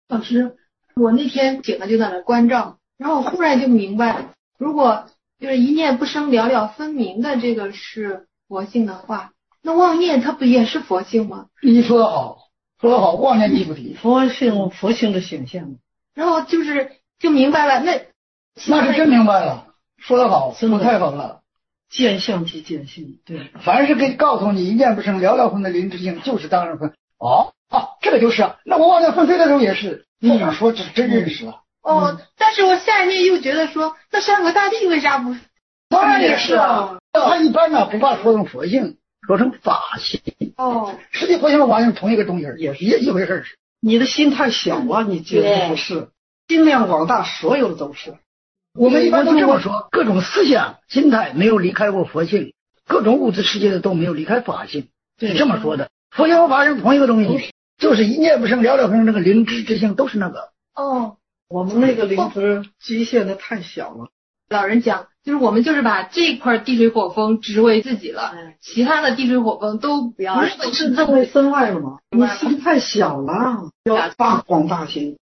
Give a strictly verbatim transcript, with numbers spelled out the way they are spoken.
老师，我那天醒了就在那关照，然后我忽然就明白，如果就是一念不生了了分明的这个是佛性的话，那妄念它不也是佛性吗？ 你说得好，说得好，妄念提不提？ 佛性，佛性的显现。 然后就是就明白了，那那是真明白了，说得好， 真的说太好了。 见相即见性，对， 凡是给告诉你一念不生了了分的灵知性，就是当然分。哦啊，这个就是啊。那我妄念纷飞的时候也是，不敢说这真认识了。 哦，嗯、但是我下一念又觉得说，那山河大地为啥不？ 当然也是啊。他一般呢不把说成佛性，说成法性。 哦， 实际佛性和法性同一个东西，也是一一回事。 你的心太小了，你觉得不是？心量广大，所有的都是。 我们一般都这么说，各种思想心态没有离开过佛性，各种物质世界的都没有离开法性，是这么说的。佛性和法性同一个东西，就是一念不生了了分那个灵知之性都是那个。 哦， 我们那个灵知局限的太小了。 老人讲，就是我们就是把这块地水火风执为自己了，嗯、其他的地水火风都不要。 不是是认为身外了吗？你心太小了，要发广大心。